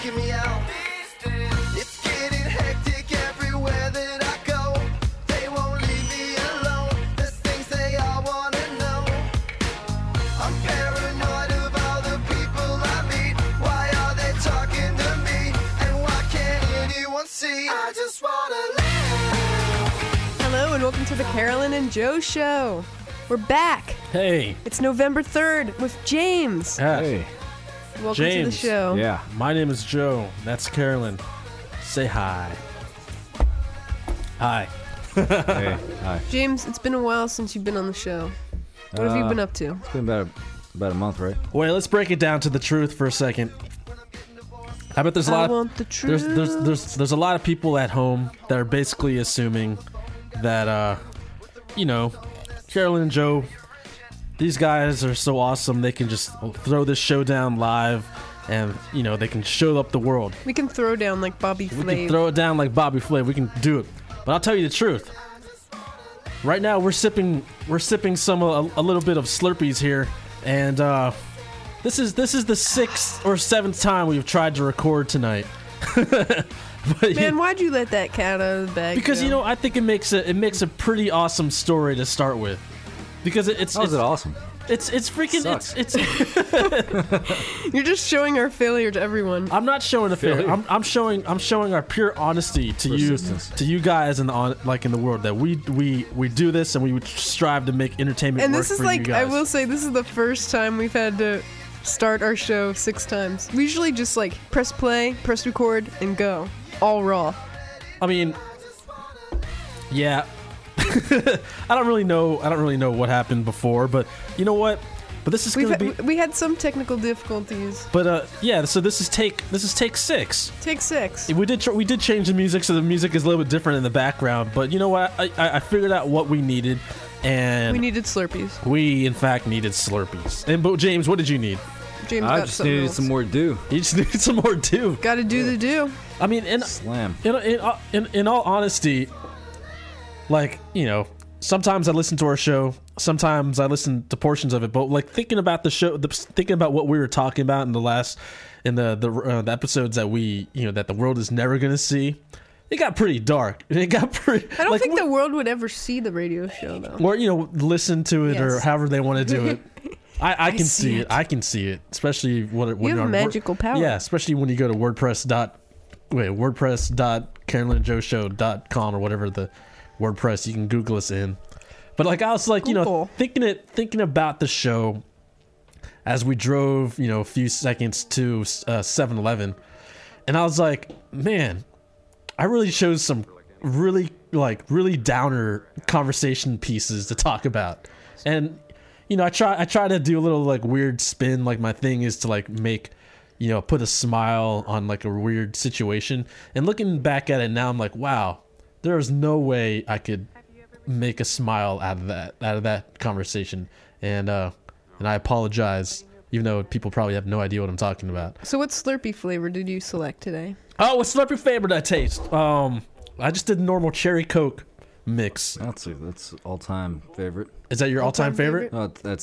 asking me out. It's getting hectic everywhere that I go. They won't leave me alone. There's things they all wanna know. I'm paranoid of all the people I meet. Why are they talking to me? And why can't anyone see? I just wanna live. Hello and welcome to the Carolyn and Joe Show. We're back. Hey. It's November 3rd with James. Hey. Welcome James. to the show. Yeah. My name is Joe. That's Carolyn. Say hi. Hi. Hey, hi. James, it's been a while since you've been on the show. What have you been up to? It's been about a month, right? Wait, let's break it down to the truth for a second. I bet there's a I lot want the truth. there's a lot of people at home that are basically assuming that Carolyn and Joe, these guys are so awesome they can just throw this show down live and they can show up the world. We can throw down like Bobby We can Flay. throw it down like Bobby Flay. We can do it. But I'll tell you the truth. Right now we're sipping some a little bit of Slurpees here, and this is the 6th or 7th time we've tried to record tonight. But, Man, why'd you let that cat out of the bag? because Joe? I think it makes a pretty awesome story to start with. Because it's How is it awesome? it's freaking Sucks. it's You're just showing our failure to everyone. I'm not showing a failure. Failure. I'm showing our pure honesty to Persistence. you guys in the world that we do this and we would strive to make entertainment And work this is for you like, guys. I will say, this is the first time we've had to start our show 6 times. We usually just like press play, press record, and go. All raw. I mean, yeah. I don't really know what happened before, but you know what? But this is We gonna be. had some technical difficulties. But yeah. So this is take 6. Take 6. We did change the music, so the music is a little bit different in the background. But you know what? I figured out what we needed, and We needed Slurpees. we in fact needed Slurpees. And but James, what did you need? James I got just something needed else. some more dew. You just needed some more too. Gotta do the do. I mean, Slam. in all honesty, like, sometimes I listen to our show, sometimes I listen to portions of it, but like thinking about the show, thinking about what we were talking about in the episodes that that the world is never gonna see, it got pretty dark. It got pretty. I don't think the world would ever see the radio show, though. or listen to it or Yes. however they want to do it. I can see see it. it. I can see it, especially when You have you're on magical power. Yeah, especially when you go to WordPress.carolynandjoeshow.com or whatever the WordPress, you can Google us in. But like I was like, Google. thinking about the show as we drove, a few seconds to 7-Eleven, and I was like, man, I really chose some really downer conversation pieces to talk about. And I try to do a little like weird spin. Like my thing is to like make, put a smile on like a weird situation. And looking back at it now, I'm like, wow, there is no way I could make a smile out of that conversation. And I apologize, even though people probably have no idea what I'm talking about. So what Slurpee flavor did you select today? Oh, what Slurpee flavor did I taste? I just did normal cherry Coke mix. That's all-time favorite. Is that your all-time favorite? No, that's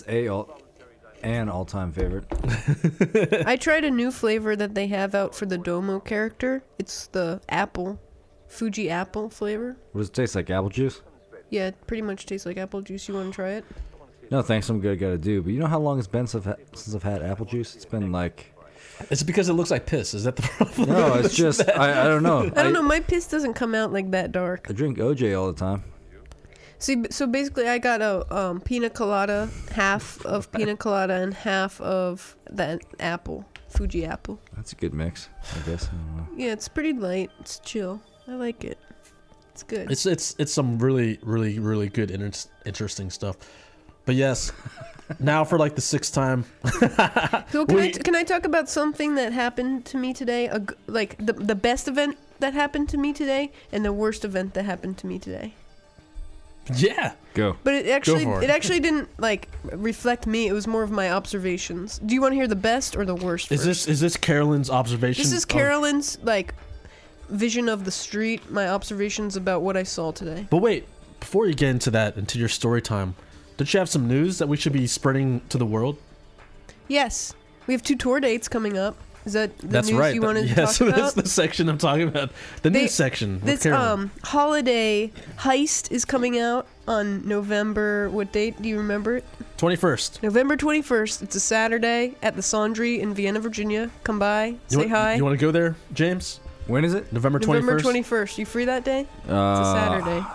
an all-time favorite. I tried a new flavor that they have out for the Domo character. It's the Fuji apple flavor. What does it taste like? Apple juice? Yeah, it pretty much tastes like apple juice. You want to try it? No, thanks. I'm good. I gotta do. But you know how long it's been since I've had apple juice? It's been like. It's because it looks like piss. Is that the problem? No, it's just I don't know. I don't know. My piss doesn't come out like that dark. I drink OJ all the time. See, so basically, I got a pina colada, half of pina colada and half of that apple, Fuji apple. That's a good mix, I guess. I don't know. Yeah, it's pretty light. It's chill. I like it. It's good. It's some really good interesting stuff. But yes, now for like the 6th time. So can I talk about something that happened to me today? Like the best event that happened to me today and the worst event that happened to me today. Yeah. Go. But it actually for it. it actually didn't like reflect me. It was more of my observations. Do you want to hear the best or the worst? Is this Carolyn's observation? This is Carolyn's like vision of the street. My observations about what I saw today. But wait, before you get into that, into your story time, don't you have some news that we should be spreading to the world? Yes, we have 2 tour dates coming up. Is that the That's news right. you wanted to yeah, talk so about? that's the section I'm talking about. The news section. with This Carolyn. holiday heist is coming out on November. What date do you remember it? 21st. November 21st. It's a Saturday at the Sondry in Vienna, Virginia. Come by, say hi. You want to go there, James? When is it? November 21st. November 21st. You free that day? It's a Saturday.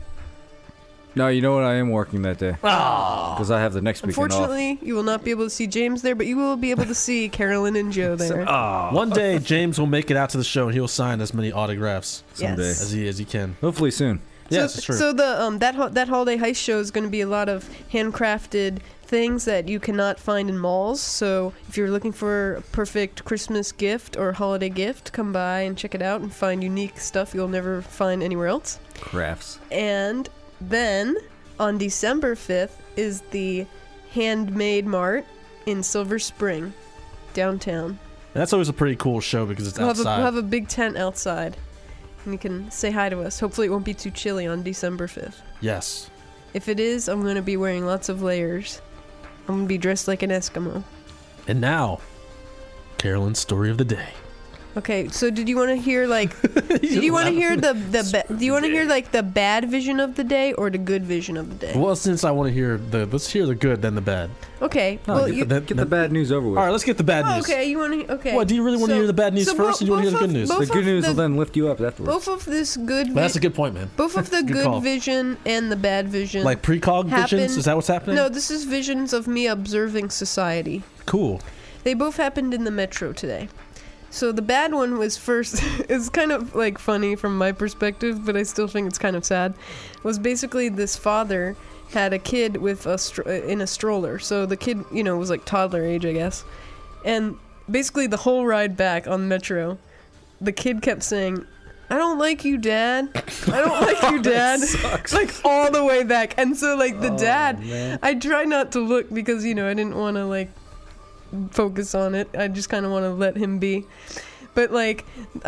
No, you know what? I am working that day. Because I have the next weekend off. Unfortunately, you will not be able to see James there, but you will be able to see Carolyn and Joe there. One day, James will make it out to the show and he'll sign as many autographs Someday. Yes. as he can. Hopefully soon. Yes, it's true. So the that holiday heist show is going to be a lot of handcrafted things that you cannot find in malls. So if you're looking for a perfect Christmas gift or holiday gift, come by and check it out and find unique stuff you'll never find anywhere else. Crafts. And then on December 5th is the Handmade Mart in Silver Spring, downtown. That's always a pretty cool show because it's We'll outside. have a big tent outside. And you can say hi to us. Hopefully it won't be too chilly on December 5th. Yes. If it is, I'm going to be wearing lots of layers. I'm going to be dressed like an Eskimo. And now, Carolyn's story of the day. Okay, so did you want to hear like do you want to hear do you want to hear like the bad vision of the day or the good vision of the day? Well, since I want to hear let's hear the good, then the bad. Okay. No, well, get the bad news over with. All right, let's get the bad news. okay, you want to okay. What, do you really want to hear the bad news first, or do you want to hear the good news? The good news will then lift you up afterwards. Both of this good Well, that's a good point, man. both of the Good call. good vision and the bad vision. Like precog visions? happened- Is that what's happening? No, this is visions of me observing society. Cool. They both happened in the metro today. So the bad one was first, it's kind of like funny from my perspective, but I still think it's kind of sad. Was basically this father had a kid with in a stroller. So the kid, was like toddler age, I guess. And basically the whole ride back on Metro, the kid kept saying, "I don't like you, Dad. I don't like you, Dad." Like all the way back. And so like the dad, man. I try not to look because, I didn't want to like focus on it. I just kind of want to let him be. But like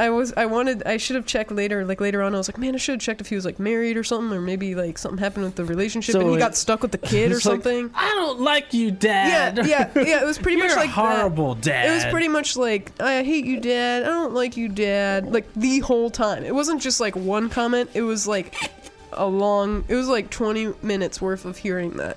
I should have checked later. Like later on I was like, man, I should have checked if he was like married or something, or maybe like something happened with the relationship So and he it- got stuck with the kid or It's like, something. I don't like you, Dad. Yeah, it was pretty You're much like horrible, that. Dad. It was pretty much like, "I hate you, Dad. I don't like you, Dad." Like the whole time. It wasn't just like one comment. It was like it was like 20 minutes worth of hearing that.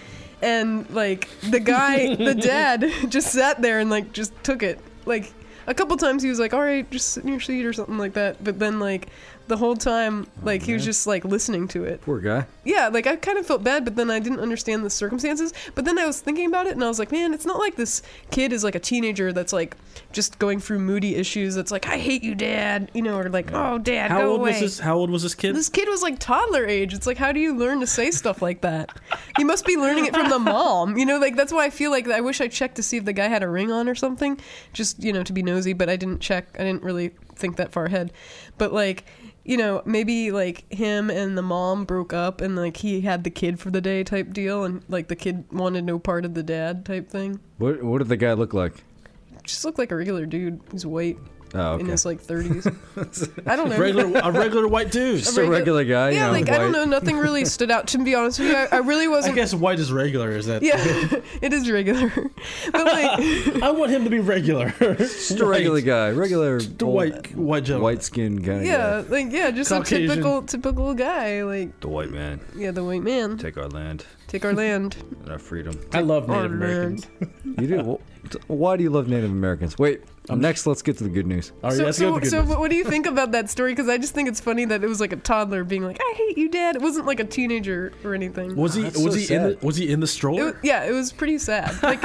And like the guy, the dad, just sat there and like just took it. Like a couple times he was like, "All right, just sit in your seat" or something like that. But then like the whole time, like he was just like listening to it. Poor guy. Yeah, like I kind of felt bad, but then I didn't understand the circumstances. But then I was thinking about it, and I was like, man, it's not like this kid is like a teenager that's like just going through moody issues. That's like, "I hate you, Dad," or like, "Oh, Dad, How go old away." How old was this kid? This kid was like toddler age. It's like, how do you learn to say stuff like that? He must be learning it from the mom. Like that's why I feel like I wish I checked to see if the guy had a ring on or something, just to be nosy. But I didn't check. I didn't really think that far ahead. But like, maybe like him and the mom broke up and like he had the kid for the day type deal, and like the kid wanted no part of the dad type thing. What did the guy look like? Just looked like a regular dude who's white. Oh, In okay. his like 30s. I don't know. A regular white dude. Just a regular guy. Yeah, like I don't white. know. Nothing really stood out. To be honest with you, I really I wasn't. guess white is regular. Is that? Yeah, it is regular. But like, I want him to be regular. Just a regular guy. Regular The white gentleman. white skinned kind of yeah, guy. just Caucasian. a typical guy. Like, The white man. yeah, the white man. Take our land Take our land. and our freedom. I love Our Native Americans. land. You do? Well, why do you love Native Americans? Wait, next let's get to the good news. All right, So, let's go with the so, good so news. what do you think about that story? Because I just think it's funny that it was like a toddler being like, "I hate you, Dad." It wasn't like a teenager or anything. Was he That's so sad. was he in the stroller? Yeah, it was pretty sad. Like,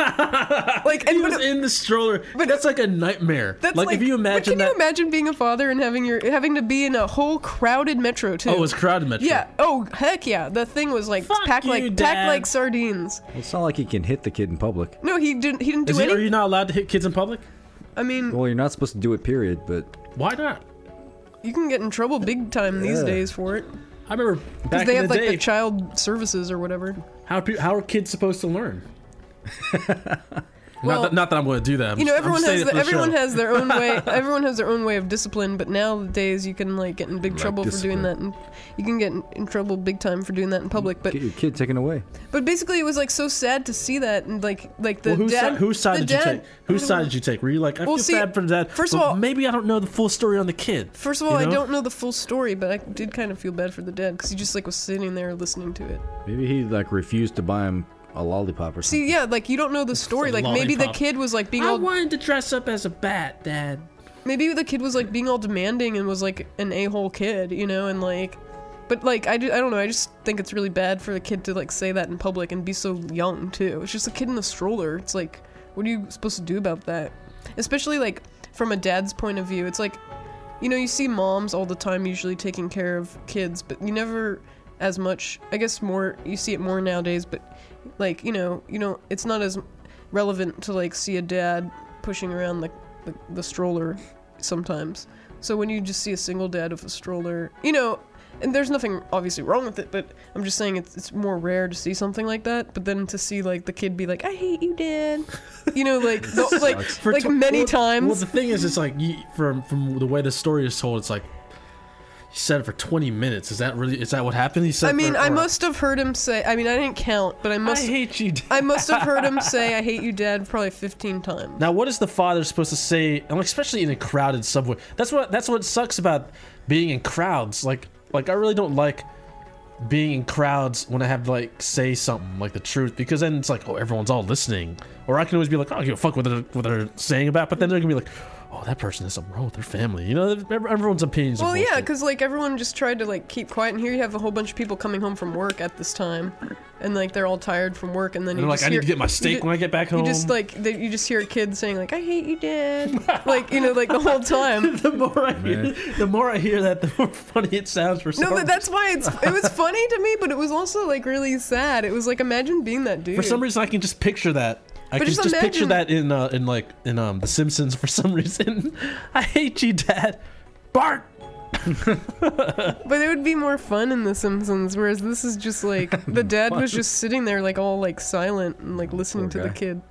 He was in the stroller. But that's like a nightmare. that's like if you but imagine can that. you imagine being a father and having to be in a whole crowded metro too? Oh, it was crowded metro. Yeah. Oh, heck yeah. The thing was like Fuck packed you, like Dad. sardines. It's not like he can hit the kid in public. No, he didn't do Are anything. you not allowed to hit kids in public? I mean, Well, you're not supposed to do it, period, but Why not? you can get in trouble big time these Yeah. days for it. I remember Because back they in have the like day. the child services or whatever. How are kids supposed to learn? Well, not that I'm going to do that. I'm you know, just- I'm everyone saying has it for the everyone show. has their own way. Everyone has their own way of discipline. But nowadays, you can like get in big Like trouble for doing that, discipline. and you can get in trouble big time for doing that in public. But Get your kid taken away. basically, it was like so sad to see that, and like the Well, whose side the did you dad- take? Whose side did you take? Were you like, I Well, feel see, bad for that? first of but all- maybe I don't know the full story on the kid. First of all, You know? I don't know the full story, but I did kind of feel bad for the dad because he just like was sitting there listening to it. Maybe he like refused to buy him a lollipop or something. See, yeah, like you don't know the story. a Like maybe the lollipop. kid was like being I all wanted to dress up as a bat, Dad. maybe the kid was like being all demanding and was like an a-hole kid, you know, and like, but like I don't know. I just think it's really bad for the kid to like say that in public and be so young too. It's just a kid in a stroller. It's like, what are you supposed to do about that? Especially like from a dad's point of view. It's like, you know, you see moms all the time usually taking care of kids, but you never as much. I guess more you see it more nowadays, but like you know, it's not as relevant to like see a dad pushing around the stroller sometimes. So when you just see a single dad with a stroller, you know, and there's nothing obviously wrong with it, but I'm just saying it's more rare to see something like that. But then to see like the kid be like, "I hate you, Dad," you know, like like many times. Well, the thing is, it's like from the way the story is told, it's like he said it for 20 minutes. Is that what happened? He said. I mean, I or- must have heard him say. I mean, I didn't count, but I I must. hate you, Dad. I must have heard him say, "I hate you, Dad," probably 15 times. Now, what is the father supposed to say? And especially in a crowded subway. That's what sucks about being in crowds. Like I really don't like being in crowds when I have to like say something like the truth, because then it's like, oh, everyone's all listening. Or I can always be like, oh, give a fuck what they're saying about, but then they're gonna be like, oh, that person has something wrong with their family. You know, everyone's opinions. Well, are yeah, bullshit. because like everyone just tried to like keep quiet, and here you have a whole bunch of people coming home from work at this time, and like they're all tired from work, and then And you they're just like, I hear, need to get my you steak ju- when I get back home. You just like you just hear a kid saying like, "I hate you, Dad," like you know, like the whole time. the more I hear that, the more funny it sounds for some No, but that's why it was funny to me, but it was also like really sad. It was like, imagine being that dude. For some reason, I can just picture that. I But can just just picture imagine- that in The Simpsons for some reason. I hate you, Dad. Bart. But it would be more fun in The Simpsons, whereas this is just like the dad was just sitting there like all like silent and like listening to Poor the guy. kid.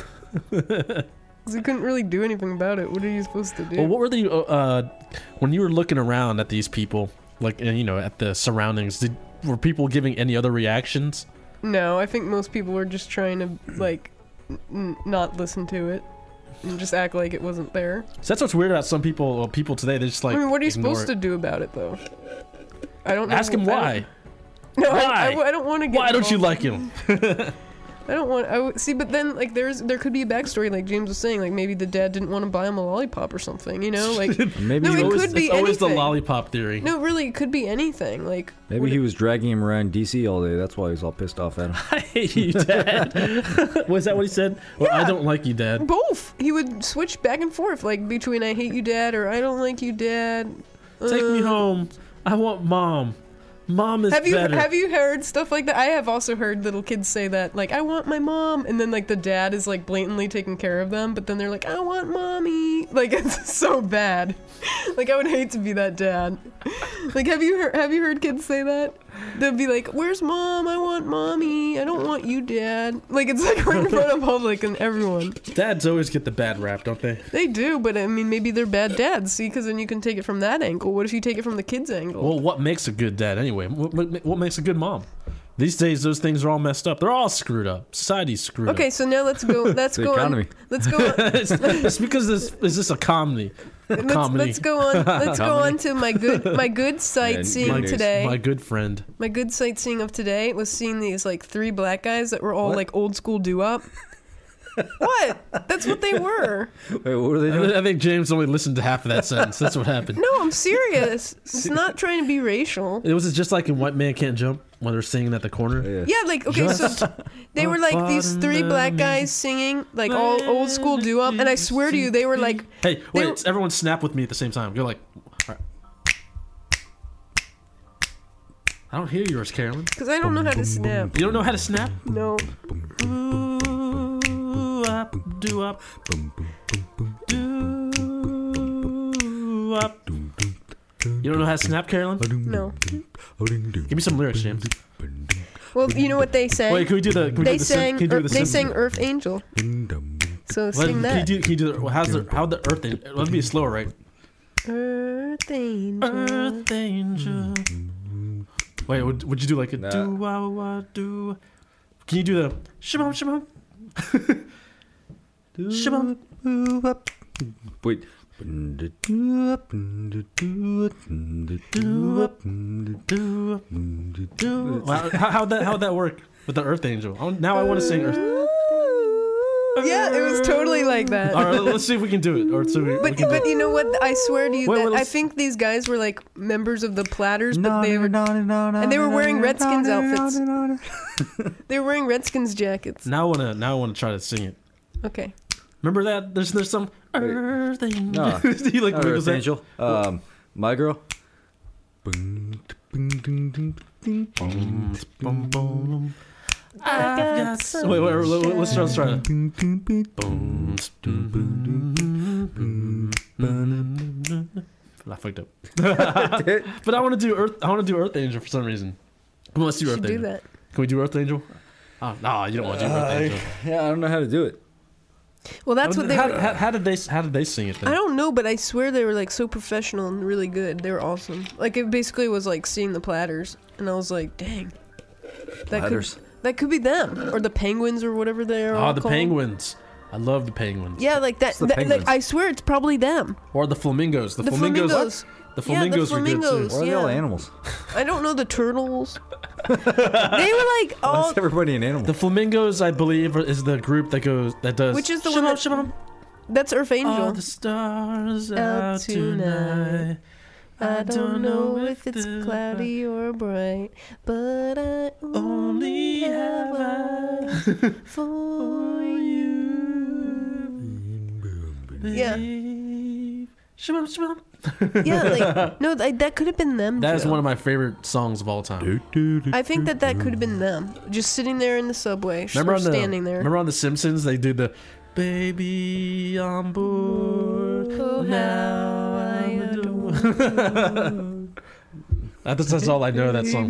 'Cause he couldn't really do anything about it. What are you supposed to do? Well, what were the when you were looking around at these people, like and, you know, at the surroundings? Were people giving any other reactions? No, I think most people were just trying to like not listen to it and just act like it wasn't there. So that's what's weird about some people. Well, people today, they just like. I mean, what are you ignore supposed it. to do about it though? I don't know. Ask him why. No, Why? I don't want to get. Why don't you involved. like him? I don't want. See, but then like there could be a backstory, like James was saying, like maybe the dad didn't want to buy him a lollipop or something, you know, like. Maybe No, he it was, could be It's always the anything. lollipop theory. No, really, it could be anything. Like maybe he was dragging him around DC all day. That's why he's all pissed off at him. I hate you, Dad. Was that what he said? Or, I Yeah. don't like you, Dad. both. He would switch back and forth, like between "I hate you, Dad" or "I don't like you, Dad." Take me home. I want Mom. Mom is Have you better. have you heard stuff like that? I have also heard little kids say that, like, "I want my mom," and then like the dad is like blatantly taking care of them, but then they're like, "I want mommy." Like it's so bad. Like I would hate to be that dad. Like have you heard kids say that? They'll be like, "Where's mom? I want mommy. I don't want you, Dad." Like it's like right in front of public and everyone. Dads always get the bad rap, don't they? They do, but I mean maybe they're bad dads. See, because then you can take it from that angle. What if you take it from the kid's angle? Well, what makes a good dad anyway? What makes a good mom? These days, those things are all messed up. They're all screwed up. Society's screwed Okay, up. so now let's go. Let's The go economy. on. Let's go. On, It's because is this a comedy? let's go on. Let's go on to my good sightseeing good news. today. My good friend. My good sightseeing of today was seeing these like three black guys that were all What? like old school doo-wop. What? That's what they were. Wait, what were they doing? I think James only listened to half of that sentence. That's what happened. No, I'm serious. It's not trying to be racial. It was just like in White Man Can't Jump when they're singing at the corner. Yeah. Yeah, like okay, so they were like these three black guys singing like all old school doo-wop, and I swear to you, they were like, Hey, They wait! Everyone snap with me at the same time. Go like. All right. I don't hear yours, Carolyn. because I don't know how to snap. You don't know how to snap? No. Ooh, up, do up, do up. You don't know how to snap, Carolyn? No. Give me some lyrics, James. Well, you know what they sang? Wait, can we do the? Can we They do the sim- sang. can you do the They Simpsons? sang Earth Angel. So sing that. Can you do how the Earth Angel? Let me be slower, right? Earth Angel. Earth Angel. Wait, would you do like a Nah. do wah wah do? Can you do the shabam shabam? Shabam. Wait. How'd that work with the Earth Angel? Now I want to sing Earth. Yeah, it was totally like that. All right, let's see if we can do it. Or so we can do But it. you know what? I swear to you Wait, that wait, I let's- think these guys were like members of the Platters, but they were and they were wearing Redskins outfits. They were wearing Redskins jackets. Now I wanna try to sing it. Okay. Remember that? There's some Earth Angel. No. You like Not wiggles Earth that? Angel. My Girl. Bum, bum, bum. I've got some- Wait, let's try it. Boom, I fucked up. But I want to do Earth Angel for some reason. Come on, let's do You Earth should do Angel. that. Can we do Earth Angel? Oh, no, you don't want to do Earth Angel. Yeah, I don't know how to do it. Well, that's what they were. How did they sing it then? I don't know, but I swear they were like so professional and really good. They were awesome. Like it basically was like seeing the Platters, and I was like, dang, Platters. that could be them or the Penguins or whatever they're all the called. Penguins. I love the Penguins. Yeah, like that. the Like, Penguins? I swear it's probably them. Or the Flamingos. The The Flamingos. Flamingos. The Yeah, the Flamingos are good Flamingos. too. Why are they Yeah. all animals? I don't know the Turtles. They were like Why all. is everybody an animal? The Flamingos, I believe, is the group that does. Which is the one that- Shabam, That's Earth Angel. all the stars Out out tonight. tonight. I don't know if it's cloudy or bright, but I only have eyes for you. Yeah. Shabam, shabam. Yeah, like no, that could have been them. That is Joe. one of my favorite songs of all time. I think that could have been them, just sitting there in the subway, Remember or on standing there. Remember on The Simpsons, they do the "Baby on board Oh, now." how I adore That's all I know of that song.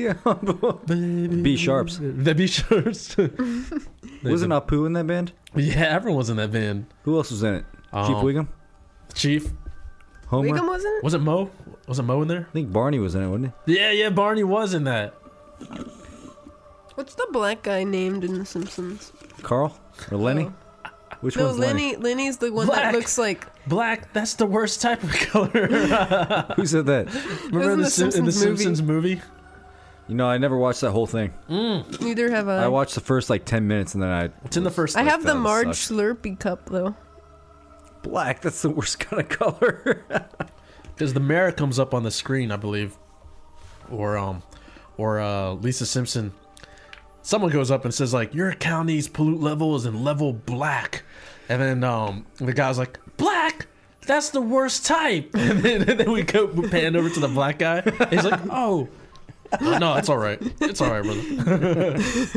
B Sharps. The B Sharps. Wasn't Apu in that band? Yeah, everyone was in that band. Who else was in it? Chief Wiggum? Chief. Homer? Wiggum wasn't it? Was it Mo? Was it Mo in there? I think Barney was in it, wasn't he? Yeah, Barney was in that. What's the black guy named in The Simpsons? Carl? Or Lenny? Oh. Which No, one's Lenny? Lenny's the one Black. that looks like. Black, that's the worst type of color. Who said that? Remember in Wasn't the in the Simpsons movie? Simpsons movie? You know, I never watched that whole thing. Neither have I. I watched the first like 10 minutes and then I. It's in the first. I have the that Marge sucks. Slurpee cup though. Black, that's the worst kind of color. Because the mayor comes up on the screen, I believe, or Lisa Simpson. Someone goes up and says like, "Your county's pollute level is in level black," and then the guy's like, "Black? That's the worst type." And then we pan over to the black guy. He's like, "Oh, no, it's all right. It's all right, brother."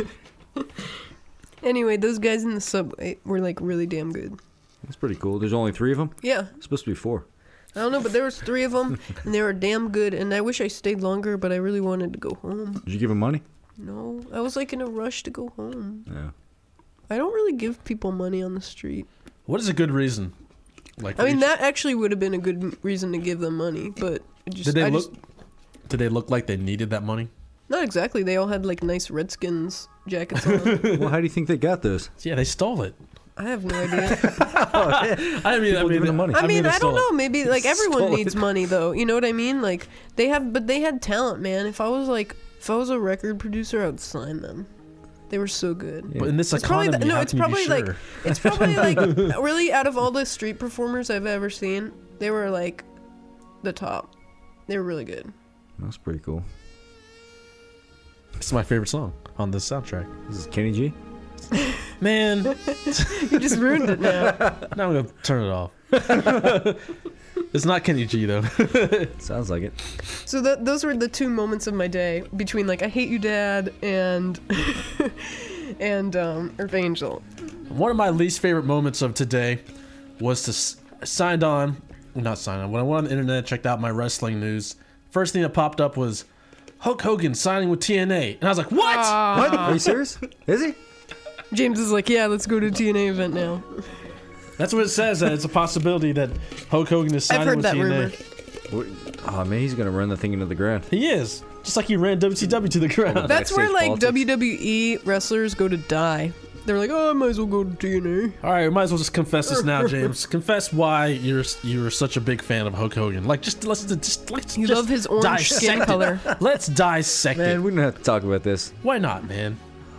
Anyway, those guys in the subway were like really damn good. That's pretty cool. There's only 3 of them? Yeah, It's supposed to be 4. I don't know, but there was 3 of them, and they were damn good. And I wish I stayed longer, but I really wanted to go home. Did you give them money? No, I was like in a rush to go home. Yeah. I don't really give people money on the street. What is a good reason? Like, I mean, that actually would have been a good reason to give them money, but it just, did they I look? just Did they look like they needed that money? not exactly. They all had like nice Redskins jackets on. Well, how do you think they got those? Yeah, they stole it. I have no idea. I mean, People giving them money. I mean, they I don't stole know. it. Maybe like everyone Stole needs it. money, though. You know what I mean? Like they had talent, man. If I was a record producer, I would sign them. They were so good. But in this It's probably economy, how it's can you be probably like sure? it's probably like really out of all the street performers I've ever seen, they were like the top. They were really good. That's pretty cool. It's my favorite song on this soundtrack. This is Kenny G? Man, You just ruined it now. now I'm gonna turn it off. It's not Kenny G though. Sounds like it. So those were the 2 moments of my day between like I Hate You, Dad and and Earth Angel. One of my least favorite moments of today was to signed on. Not sign on. When I went on the internet, checked out my wrestling news. First thing that popped up was Hulk Hogan signing with TNA, and I was like, "What?" What? Are you serious? Is he? James is like, yeah, let's go to a TNA event now. That's what it says. That it's a possibility that Hulk Hogan is I've signing heard with that TNA. rumor. Oh man, he's gonna run the thing into the ground. He is. Just like he ran WCW to the ground. That's where like Backstage WWE wrestlers go to die. They're like, oh, I might as well go to TNA. All right, we might as well just confess this now, James. Confess why you're such a big fan of Hulk Hogan. Like, let's You love his orange skin dissect it. color. Let's dissect Man, it. we don't have to talk about this. Why not, man?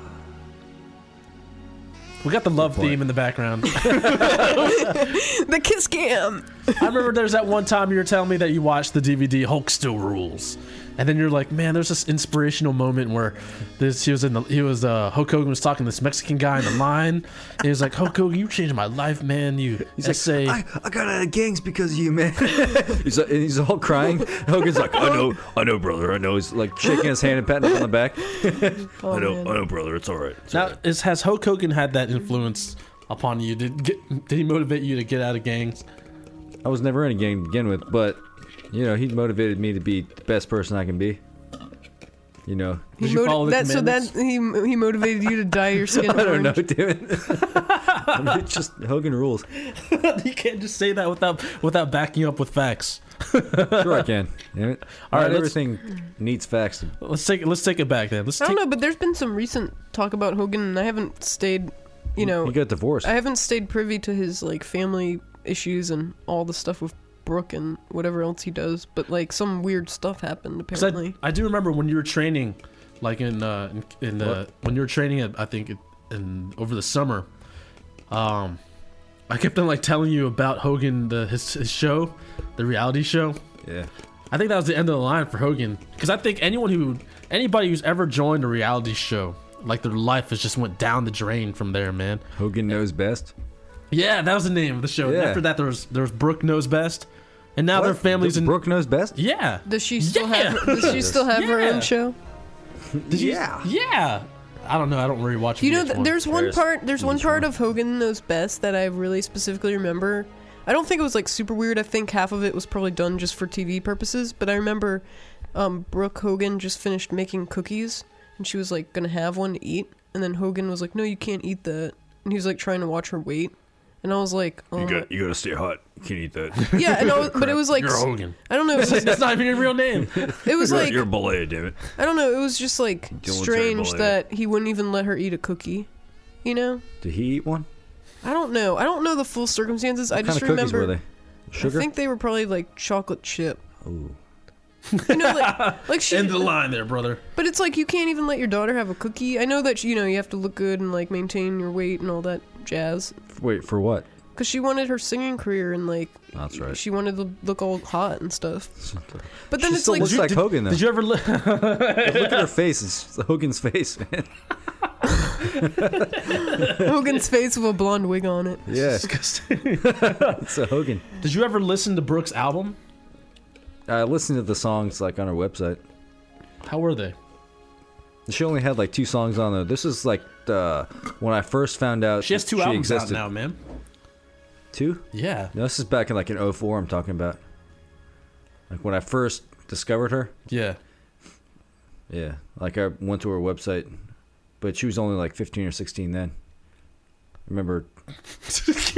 We got the love point. theme in the background. The Kiss Cam. I remember there's that one time you were telling me that you watched the DVD Hulk Still Rules, and then you're like, man, there's this inspirational moment where Hulk Hogan was talking to this Mexican guy in the line, and he was like, Hulk Hogan, you changed my life, man. He's like, I got out of gangs because of you, man. he's all crying. Hogan's like, I know, brother, I know. He's like shaking his hand and patting him on the back. Oh, I man. know, brother, it's all right. It's all now, right. has Hulk Hogan had that influence upon you? Did he motivate you to get out of gangs? I was never in a gang to begin with, but you know, he motivated me to be the best person I can be. You know, Did you follow the so that commandments? he motivated you to dye your skin I don't know, orange. dude. I mean, it's just Hogan rules. You can't just say that without backing up with facts. Sure, I can. Damn it. All right, Not let's- everything needs facts. Let's take it back then. I don't know, but there's been some recent talk about Hogan, and I haven't stayed, He got divorced. I haven't stayed privy to his like family issues and all the stuff with Brooke and whatever else he does. But like some weird stuff happened apparently. I do remember when you were training, like when you were training, I think over the summer. I kept on like telling you about Hogan, his show, the reality show. Yeah. I think that was the end of the line for Hogan, because I think anybody who's ever joined a reality show, like their life has just went down the drain from there, man. Hogan knows best. Yeah, that was the name of the show. And Yeah. after that, there was Brooke Knows Best, and now their What? families in. Brooke knows best. Yeah. Does she still Yeah. have her Yeah. own show? Did you- Yeah. Yeah. I don't know. I don't really watch. You know, VH1. there's one There's part of Hogan Knows Best that I really specifically remember. I don't think it was like super weird. I think half of it was probably done just for TV purposes. But I remember Brooke Hogan just finished making cookies, and she was like gonna have one to eat, and then Hogan was like, "No, you can't eat that," and he was like trying to watch her weight, and I was like, "Oh, You gotta stay hot. You can't eat that. yeah," and but it was like, You're Hogan. I don't know, it was, That's not even your real name. it was like, You're ballet, damn it. I don't know, it was just like strange Ballet. that he wouldn't even let her eat a cookie, you know? Did he eat one? I don't know the full circumstances. I What just kind of cookies remember. were they? Sugar? I think they were probably like chocolate chip. Ooh. You know, like she. End the line there, brother. But it's like you can't even let your daughter have a cookie. I know that you have to look good and like maintain your weight and all that jazz. Wait, for what? Because she wanted her singing career and like That's right. she wanted to look all hot and stuff. But then She it's still like looks like Hogan though. Did you ever? Look at her face. It's Hogan's face, man. Hogan's face with a blonde wig on it. Yeah, Disgusting. it's a Hogan. Did you ever listen to Brooke's album? I listened to the songs like on her website. How were they? She only had like 2 songs on there. This is like when I first found out She has 2 albums existed. out now, man. 2? Yeah. No, this is back in like in 04 I'm talking about. Like when I first discovered her. Yeah. Yeah. Like I went to her website, but she was only like 15 or 16 then. Remember? What?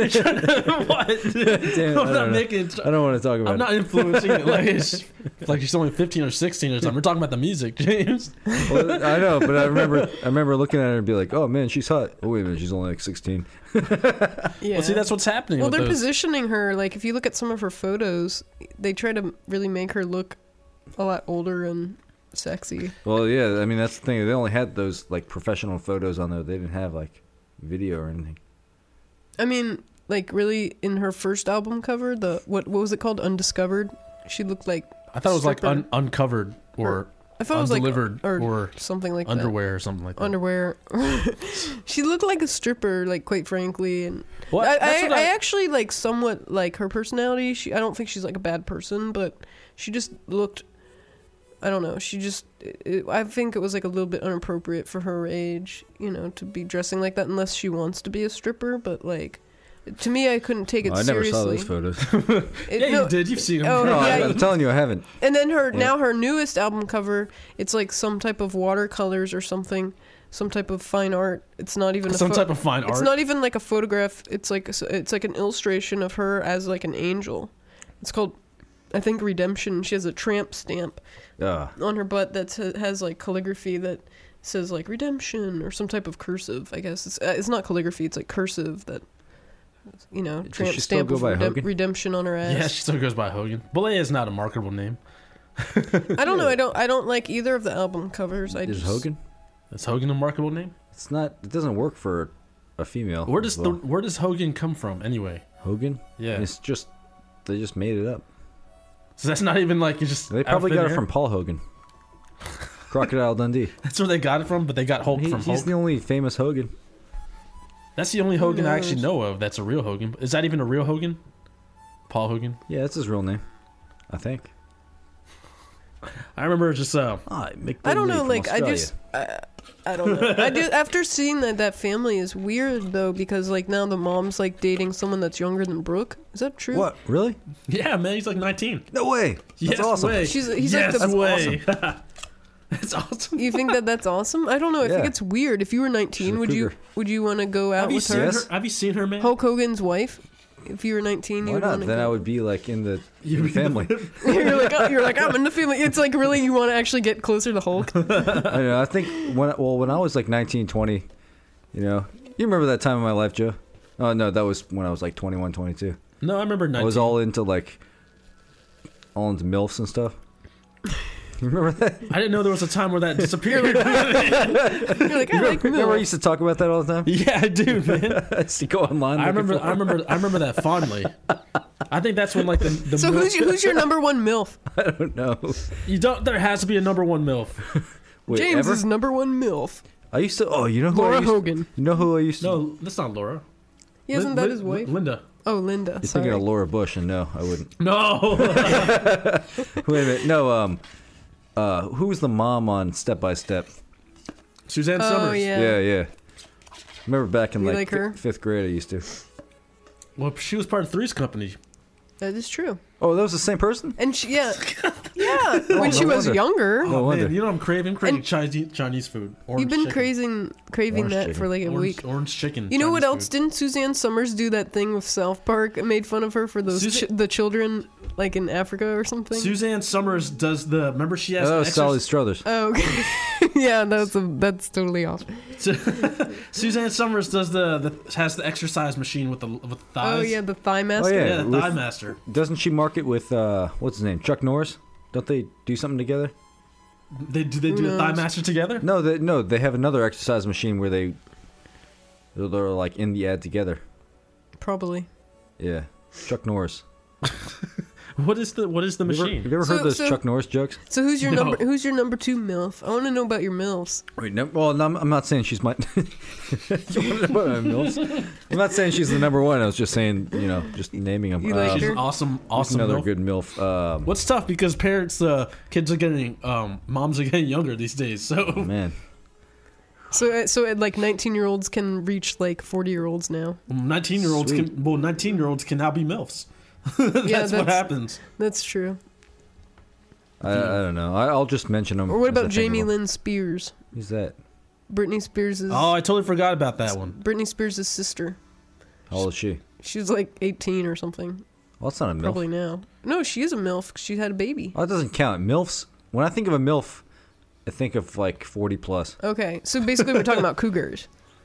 Damn, I'm not making. I don't want to talk about I'm not influencing it. Like it's like she's only 15 or 16 or something. We're talking about the music, James. it. Well, I know, but I remember looking at her and be like, "Oh man, she's hot." Oh wait a minute, she's only like 16. Yeah. Well, see, that's what's happening. Well, with they're those. positioning her like if you look at some of her photos, they try to really make her look a lot older and sexy. Well, yeah, I mean that's the thing. They only had those like professional photos on there. They didn't have like video or anything. I mean, like really in her first album cover, the what was it called, Undiscovered? She looked like I thought it was like stripper. uncovered or I thought it was like undelivered or something like underwear or something like that. that. Underwear. She looked like a stripper, like quite frankly, and Well, that's what I actually like somewhat like her personality. I don't think she's like a bad person, but she just looked. I don't know. She just. I think it was like a little bit inappropriate for her age, to be dressing like that unless she wants to be a stripper. But like, to me, I couldn't take it I never seriously. saw those photos. Yeah, you did. You've seen them. Oh, No, yeah, I'm telling you, I haven't. And then now her newest album cover, it's like some type of watercolors or something, some type of fine art. It's not even Some type of fine It's art. not even like a photograph. It's like an illustration of her as like an angel. It's called, I think, Redemption. She has a tramp stamp on her butt that has like calligraphy that says like redemption or some type of cursive. I guess it's not calligraphy. It's like cursive that, you know, Does tramp she still stamp go of by Hogan? redemption on her ass. Yeah, she still goes by Hogan. Belay is not a marketable name. I don't know. I don't like either of the album covers. Is Hogan? Is Hogan a marketable name? It's not. It doesn't work for a female. Where as does well. where does Hogan come from anyway? Hogan? Yeah. It's just they just made it up. So that's not even like you just. They probably got outfit it from Paul Hogan. Crocodile Dundee. That's where they got it from, but they got Hulk from He's Hulk. the only famous Hogan. That's the only Hogan I knows? actually know of. That's a real Hogan. Is that even a real Hogan? Paul Hogan. Yeah, that's his real name, I think. I remember just Mick I don't Dudley know. from Like Australia. I don't know. I did after seeing that family is weird though, because like now the mom's like dating someone that's younger than Brooke. Is that true? What? Really? yeah, man. He's like 19. No way. That's Yes awesome. way. He's yes like the way. That's awesome. You think that's awesome? I don't know. I think Yeah. it's weird. If you were 19, She's a would cougar. you want to go out Have you with seen her? Yes. her? Have you seen her, man? Hulk Hogan's wife? If you were 19, Why you would not? want to Then go. I would be like in the family. you're like I'm in the family. It's like really you want to actually get closer to Hulk. I know. I think when I was like 19, 20, you know, you remember that time in my life, Joe? Oh no, that was when I was like 21, 22. No, I remember 19. I was all into MILFs and stuff. You remember that? I didn't know there was a time where that disappeared. You're like I like Remember I milk. used to talk about that all the time? yeah, I do, man. I used to go online. I looking remember for- that fondly. I think that's when like the So MILF, who's your number one MILF? I don't know. you don't there has to be a number one MILF. Wait, James ever? is number one MILF. I used to. Oh, you know who I Laura used Hogan. You know who I used to. No, that's not Laura. He isn't that his wife? Linda. Oh, Linda. You're Sorry. thinking of Laura Bush, and no, I wouldn't. No. Wait a minute. No. Who was the mom on Step by Step? Suzanne Oh Summers. yeah. Yeah. Remember back in You like, like her? fifth grade, I used to. Well, she was part of Three's Company. That is true. Oh, that was the same person? And she, yeah, when she no was wonder. younger. No Oh, wonder. man, you know what I'm craving? Craving And- Chinese food. Orange You've been chicken. craving Orange that chicken. for like a week. Orange chicken. You know what Chinese else? food. Didn't Suzanne Summers do that thing with South Park? It made fun of her for those Susan- the children like in Africa or something. Suzanne Summers does the. Remember she has. Oh, that the was Sally Struthers. Oh, okay. Yeah, that's totally off. Suzanne Summers does has the exercise machine with the thighs. Oh yeah, the Thigh Master. Oh, yeah. Yeah, the with- thigh master. Doesn't she market with, what's his name? Chuck Norris? Don't they do something together? They do the thigh knows? master together. No, they have another exercise machine where they're like in the ad together. Probably. Yeah. Chuck Norris. What is the Have you ever- machine? Have you ever heard So- those so- Chuck Norris jokes? So who's your No. Who's your number two MILF? I want to know about your MILFs. Wait, no, well, no, I'm not saying she's my. You wanna know about my MILFs? I'm not saying she's the number one. I was just saying, just naming them. You like She's her? an awesome Another MILF. good MILF. What's tough because kids are getting, moms are getting younger these days. So Man, So at like 19-year-olds can reach like 40-year-olds now. 19-year-olds Sweet. can 19-year-olds can now be MILFs. That's what happens. That's true. I don't know. I'll just mention them. Or what about Jamie Lynn Spears? Who's that? Britney Spears' Oh, I totally forgot about that one. Britney Spears' sister. How old is she? She's like 18 or something. Well, that's not a MILF. Probably now. No, she is a MILF. 'Cause she had a baby. Oh, that doesn't count. MILFs. When I think of a MILF, I think of like 40 plus. Okay, so basically we're talking about cougars.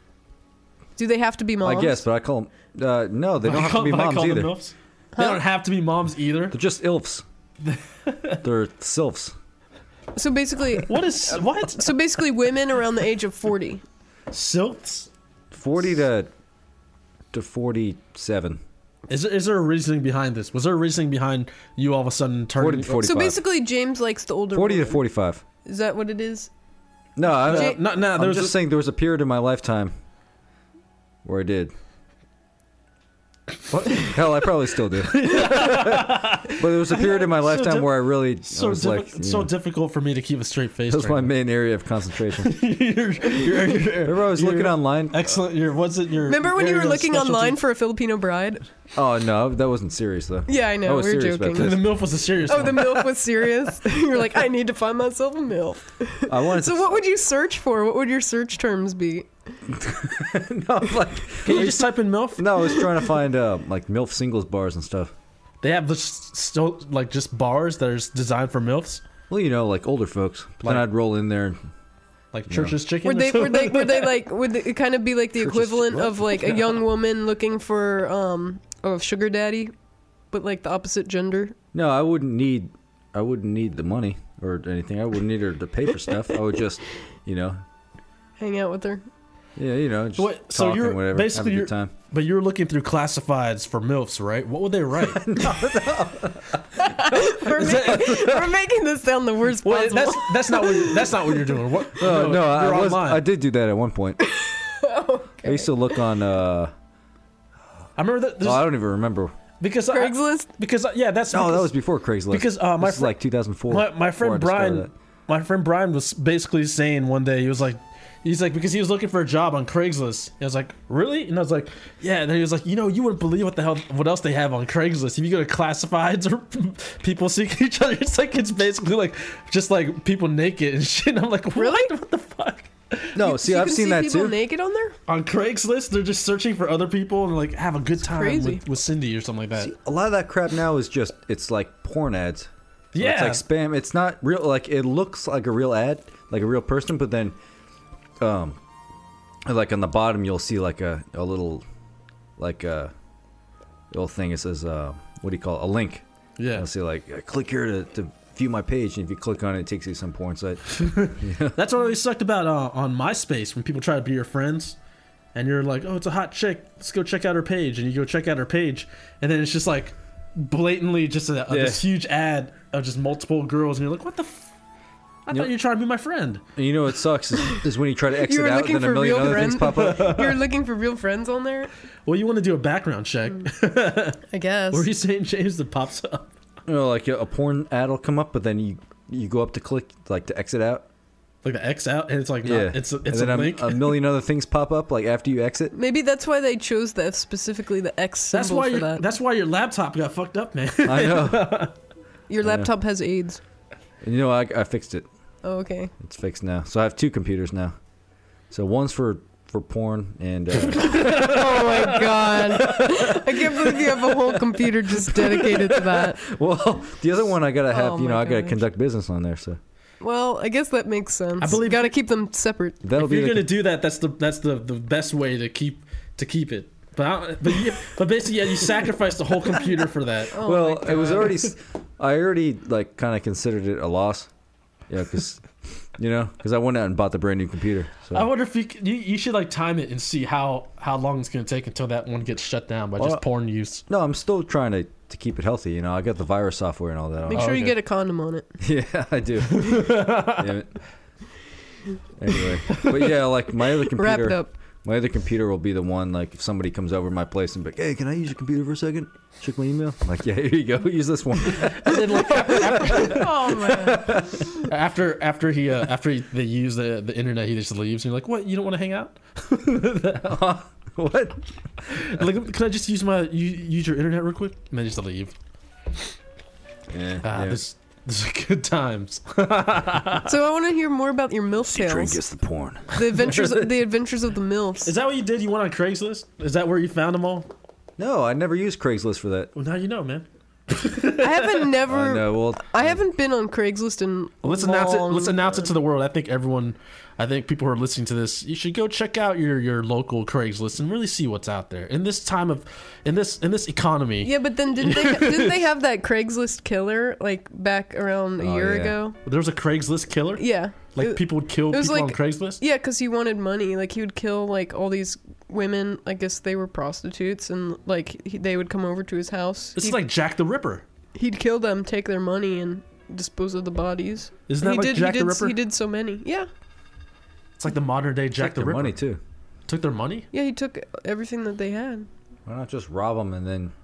Do they have to be moms? I guess, but I call them. No, they don't have to be I moms call them either. MILFs. They don't have to be moms either. They're just ilfs. They're sylphs. So basically, What is what? so basically, women around the age of 40. Silts? 40 to 47. Is there a reasoning behind this? Was there a reasoning behind you all of a sudden 40 turning? to 45. So basically, James likes the older. 40 to women. 45. Is that what it is? No, Ja- No, I'm there's just saying there was a period in my lifetime where I did. What? Hell, I probably still do. But there was a period in my lifetime where I really I was like, It's so difficult for me to keep a straight face. that was my right main area of concentration. you're, Remember, I was looking online. Excellent. Remember when you were area of looking online specialty? for a Filipino bride? Oh no, that wasn't serious though. Yeah, I know. I was We were serious about joking. The MILF was a serious Oh, one. the MILF was serious? You're like, I need to find myself a MILF. I wanted So to. what would you search for? What would your search terms be? No, like, Can you just type in MILF? no, I was trying to find like MILF singles bars and stuff. They have still like just bars that are designed for MILFs, Well, you know, like older folks. But then Like- I'd roll in there. And, like Yeah. Church's Chicken. Would or they something? would it kind of be like the Church's equivalent what? of like a young woman looking for a sugar daddy, but like the opposite gender? no, I wouldn't need the money or anything. I wouldn't need her to pay for stuff. I would just, you know, Hang out with her. yeah, you know, just Wait, so talk you're- and whatever. basically have a you're- good time. But you were looking through classifieds for MILFs, right? What would they write? We're making this sound the worst Well, possible. that's not what you're doing. What? No, I you're was. online. I did do that at one point. I used to look on. I remember that Oh, I don't even remember. because Craigslist? because yeah, that's No, because, that was before Craigslist. because, my this is fri- like 2004. my friend before I discovered Brian. My friend Brian was basically saying one day he's like because he was looking for a job on Craigslist. I was like, really? And I was like, yeah. And then he was like, you wouldn't believe what else they have on Craigslist. If you go to classifieds or people seeking each other, it's basically like just like people naked and shit. And I'm like, Really? What the fuck? No, see, You I've can seen see that people too. naked on there? On Craigslist, they're just searching for other people and like have a good time crazy. with Cindy or something like that. See, a lot of that crap now is just it's like porn ads. Yeah. It's like spam. It's not real. Like it looks like a real ad, like a real person, but then, like on the bottom you'll see like a little, like a little thing. It says what do you call it? A link. Yeah. You'll see like click here to view my page, and if you click on it, it takes you to some porn site. That's what always sucked about on MySpace when people try to be your friends, and you're like, "Oh, it's a hot chick. Let's go check out her page." And you go check out her page, and then it's just like blatantly just this huge ad of just multiple girls, and you're like, "What the? I thought you were trying to be my friend." And you know what sucks is when you try to You exit were out, looking and then for a million real other things friends. pop up. You're looking for real friends on there? Well, you want to do a background check. I guess. What were you saying, James? That pops up. You know, like a porn ad will come up, but then you go up to click like to exit out. Like the X out, and it's like, Yeah, not, it's and a then link. a million other things pop up like after you exit. Maybe that's why they chose specifically the X symbol for that. That's why your laptop got fucked up, man. I know. Your laptop has AIDS. And you know, I fixed it. Oh, okay. It's fixed now. So I have two computers now. So one's for porn and Oh my god. I can't believe you have a whole computer just dedicated to that. well, the other one I gotta have. Oh you know, my I gotta gosh. conduct business on there. So Well, I guess that makes sense. I believe- Gotta keep them separate. that'll If be you're the gonna do that, that's the best way to keep it. But basically, yeah, you sacrificed the whole computer for that. Oh well, my it was God. already. I already like kind of considered it a loss. Yeah, because I went out and bought the brand new computer. So I wonder if you should like time it and see how long it's gonna take until that one gets shut down by Well, just porn use. no, I'm still trying to keep it healthy. You know, I got the virus software and all that. Make Oh, sure you okay. get a condom on it. Yeah, I do. Damn it. Anyway, but yeah, like my other computer. Wrap it up. My other computer will be the one, like, if somebody comes over to my place and be like, hey, can I use your computer for a second? Check my email. I'm like, yeah, here you go. Use this one. And then like Oh man. after they use the internet, he just leaves. And you're like, what? You don't want to hang out? What? Like, can I just use your internet real quick? And then just leave. Yeah. This is good times. So I want to hear more about your MILF tales. the porn. The adventures of the MILFs. Is that what you did? You went on Craigslist? Is that where you found them all? No, I never used Craigslist for that. Well, now you know, man. I haven't never. No, well, I haven't been on Craigslist in. Let's announce it. Let's announce it to the world. I think people who are listening to this, you should go check out your local Craigslist and really see what's out there in this time of in this economy. Yeah, but then didn't they have that Craigslist killer like back around a year yeah. ago? There was a Craigslist killer. Yeah. Like people would kill it was people on like- Craigslist. Yeah, because he wanted money. Like he would kill like all these women. I guess they were prostitutes, and like they would come over to his house. It's like Jack the Ripper. He'd kill them, take their money, and dispose of the bodies. Isn't And that like Jack the Ripper? He did so many. Yeah. It's like the modern day Jack check the their Ripper. money, too. Took their money. Yeah, he took everything that they had. Why not just rob them and then?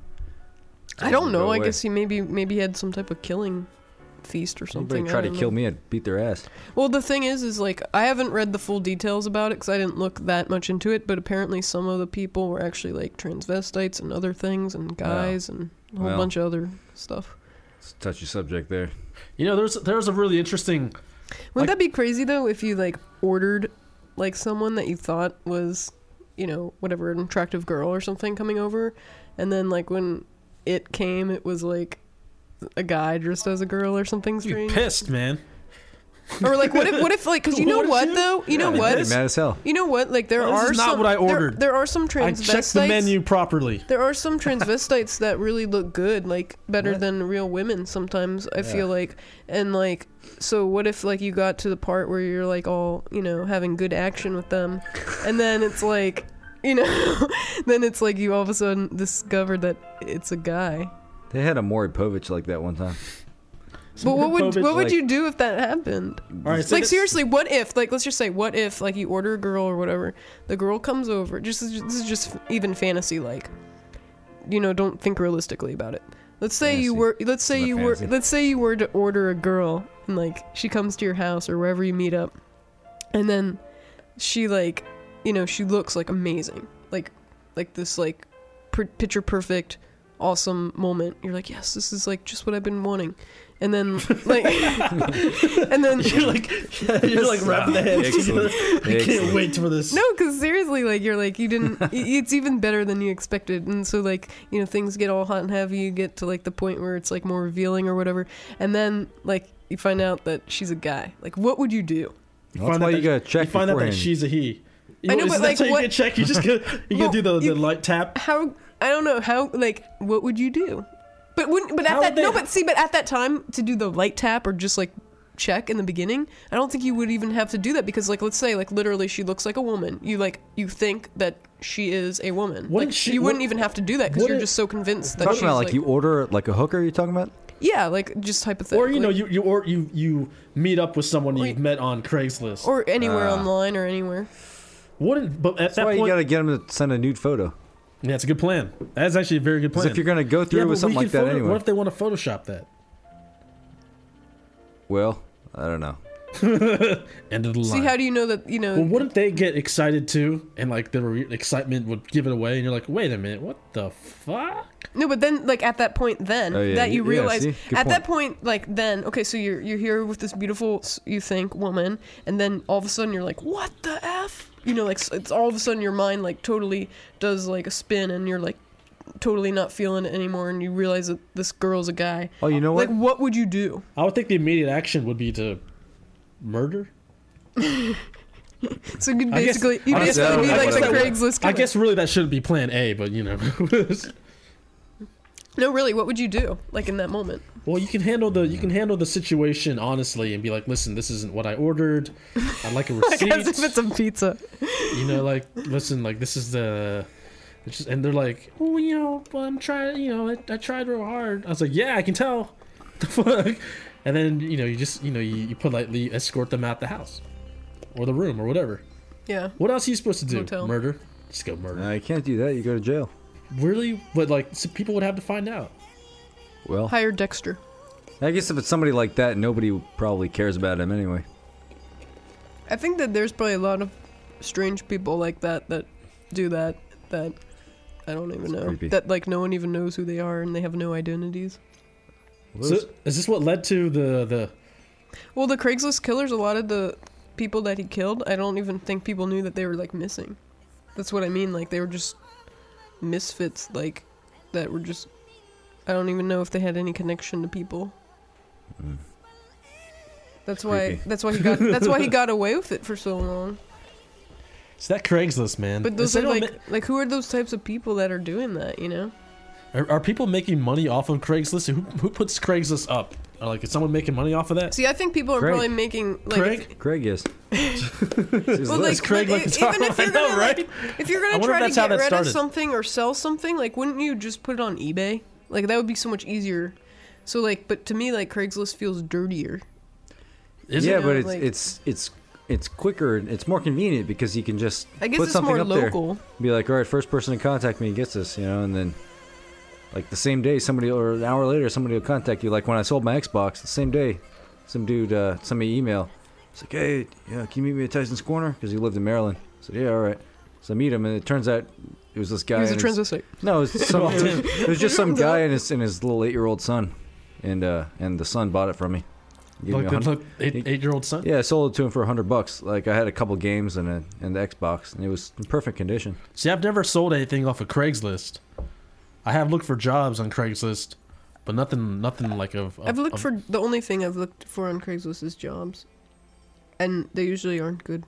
I don't know. Go I away. guess he maybe had some type of killing feast or something. Somebody try I to don't kill know. me, I'd beat their ass. Well, the thing is like I haven't read the full details about it because I didn't look that much into it. But apparently, some of the people were actually like transvestites and other things, and guys, and a whole Well. bunch of other stuff. It's a touchy subject there. You know, there's a really interesting. Wouldn't that be crazy though if you like ordered like someone that you thought was, you know, whatever, an attractive girl or something coming over, and then like when it came, it was like a guy dressed as a girl or something You'd be strange. pissed, man. Or like what if like because you know What what if you- though you know I'd what be mad as hell. you know what like there Well, this are is not some what I there- ordered. There, are some I transvestites. checked the menu properly. There are some transvestites that really look good, like better What? than real women sometimes, I feel like. And like, so what if like you got to the part where you're like all, you know, having good action with them, and then it's like, you know, then it's like you all of a sudden discovered that it's a guy. They had a Maury Povich like that one time. But what would like- you do if that happened? All right, so Like this- seriously, what if like let's just say what if like you order a girl or whatever, the girl comes over. This is just even fantasy like, you know, don't think realistically about it. Let's say you Fantasy. were let's say It's you not were fantasy. let's say you were to order a girl and like she comes to your house or wherever you meet up, and then she like, you know, she looks like amazing, like this like picture perfect awesome moment. You're like, yes, this is like just what I've been wanting. And then like and then You're like wrapping the hands together. Excellent. I can't Excellent. wait for this. no, because seriously, like you're like you didn't. It's even better than you expected, and so like you know things get all hot and heavy. You get to like the point where it's like more revealing or whatever, and then like you find out that she's a guy. Like, what would you do? You That's find why out you that- gotta check You find out that beforehand. she's a he. You I know, is but, that like, how you what- get checked? You just go. You Well, can do the you- light tap. How I don't know how like what would you do? But wouldn't but How at that would no, they- but see, but at that time to do the light tap or just like check in the beginning, I don't think you would even have to do that because like let's say like literally she looks like a woman. You think that she is a woman. Wouldn't Like she- you wouldn't would- even have to do that because you're wouldn't- just so convinced that Talking she's about like you order like a hooker. You talking about? yeah, like just hypothetically. Or you know you meet up with someone you've met on Craigslist. or anywhere Ah. online or anywhere. Wouldn't but at That's that why point you gotta get them to send a nude photo. yeah, it's a good plan. That's actually a very good plan. Because if you're gonna go through Yeah, with but something we like can that anyway. What if they want to Photoshop that? Well, I don't know. End of the line. See, how do you know that you know? Well, wouldn't they get excited too, and like the excitement would give it away, and you're like, wait a minute, what the fuck? No, but then like at that point, then Oh, yeah, that you yeah, realize see? Good at that point. point, like then okay, so you're here with this beautiful you think woman, and then all of a sudden you're like, what the f? You know, like it's all of a sudden your mind like totally does like a spin, and you're like totally not feeling it anymore, and you realize that this girl's a guy. Oh, you know what? Like, what would you do? I would think the immediate action would be to murder. So you'd I guess- basically you'd I guess basically be that like would- the that would- Craigslist. I killer. guess really that shouldn't be Plan A, but you know. No, really, what would you do? Like in that moment? Well, you can handle the situation honestly and be like, listen, this isn't what I ordered. I'd like a receipt. As if it's a pizza. You know, like, listen, like this is the. It's just, and they're like, oh, you know, well, I'm trying. You know, I tried real hard. I was like, yeah, I can tell. The fuck. And then you know, you just you politely escort them out the house, or the room, or whatever. Yeah. What else are you supposed to do? Hotel. Murder? Just go murder. You can't do that. You go to jail. Really? But like, people would have to find out. Well, Hire Dexter. I guess if it's somebody like that, nobody probably cares about him anyway. I think that there's probably a lot of strange people like that do that I don't even know. creepy. That like no one even knows who they are and they have no identities. So, is this what led to the? Well, the Craigslist killers, a lot of the people that he killed, I don't even think people knew that they were like missing. That's what I mean. Like they were just misfits, like that were just. I don't even know if they had any connection to people. That's why. creepy. That's why he got. That's why he got away with it for so long. It's that Craigslist, man. But those Is are anyone like who are those types of people that are doing that? You know. Are people making money off of Craigslist? Who puts Craigslist up? Or like, is someone making money off of that? See, I think people are Craig. probably making like. Craig? Craig is. Well, like, Craig but like the even if top? I you're know, gonna right? like, if you're I gonna wonder try if to that's how get that rid started. of something or sell something, like, wouldn't you just put it on eBay? Like, that would be so much easier. So, like, but to me, like, Craigslist feels dirtier. Is yeah, it? but like- it's it's quicker. It's more convenient because you can just I guess put it's something more up local. there. Be like, all right, first person to contact me gets this, and then like the same day, somebody or an hour later, somebody will contact you. Like when I sold my Xbox, the same day, some dude sent me an email. It's like, hey, yeah, can you meet me at Tyson's Corner? Because he lived in Maryland. I said, yeah, all right. So I meet him, and it turns out it was this guy. He was a and his- transvestite. No, it was just some guy and his little 8-year-old son, and the son bought it from me. Gave me Look, a hun- look, eight-year-old son. Yeah, I sold it to him for $100. Like I had a couple games and the Xbox, and it was in perfect condition. See, I've never sold anything off of Craigslist. I have looked for jobs on Craigslist, but nothing like of. I've looked for the only thing I've looked for on Craigslist is jobs, and they usually aren't good.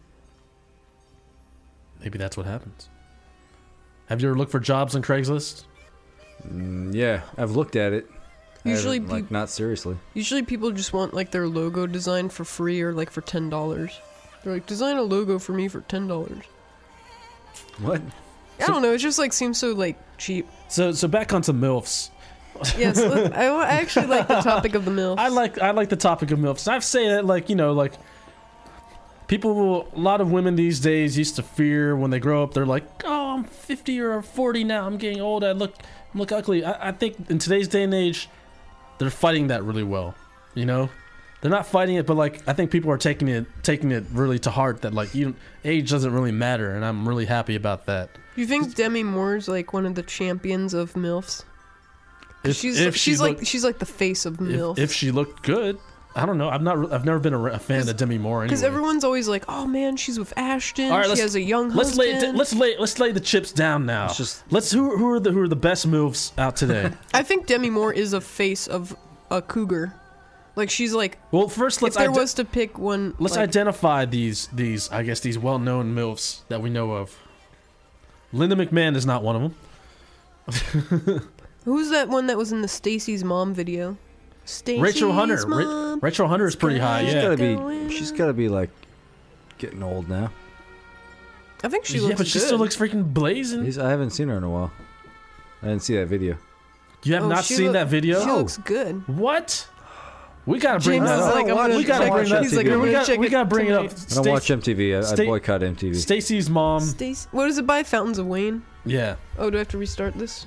Maybe that's what happens. Have you ever looked for jobs on Craigslist? Yeah, I've looked at it. I Usually haven't, like not seriously. Usually people just want like their logo designed for free or like for $10. They're like, design a logo for me for $10. What? I don't know. It just like seems so like cheap. So back onto MILFs. Yes, I actually like the topic of the MILFs. I like the topic of MILFs. I've say that like people will, a lot of women these days used to fear when they grow up. They're like, oh, I'm 50 or 40 now. I'm getting old. I look ugly. I think in today's day and age, they're fighting that really well. They're not fighting it, but like I think people are taking it really to heart that like age doesn't really matter, and I'm really happy about that. You think Demi Moore's like one of the champions of MILFs? She's like the face of MILF. If she looked good, I don't know. I've never been a fan of Demi Moore. Because Anyway. everyone's always like, "Oh man, she's with Ashton. All right, she has a young let's husband." let's lay the chips down now. Who are the best MILFs out today? I think Demi Moore is a face of a cougar. Like she's like. Well, first if there was to pick one, let's like, identify these I guess these well-known MILFs that we know of. Linda McMahon is not one of them. Who's that one that was in the Stacy's Mom video? Stacy's Rachel Hunter. Mom. Rachel Hunter is pretty high. Yeah. She's gotta be like getting old now. I think she Yeah, looks but she good. still looks freaking blazing. I haven't seen her in a while. I didn't see that video. You have not she seen look- that video? She looks good. What? We gotta bring James that is up. like, I'm gonna we gotta check bring it. that. He's like, I'm gonna check we it gotta bring it up. tonight. I don't watch MTV. I Sta- boycott MTV. Stacy's mom. Stacy, what is it by? Fountains of Wayne. Yeah. Oh, do I have to restart this?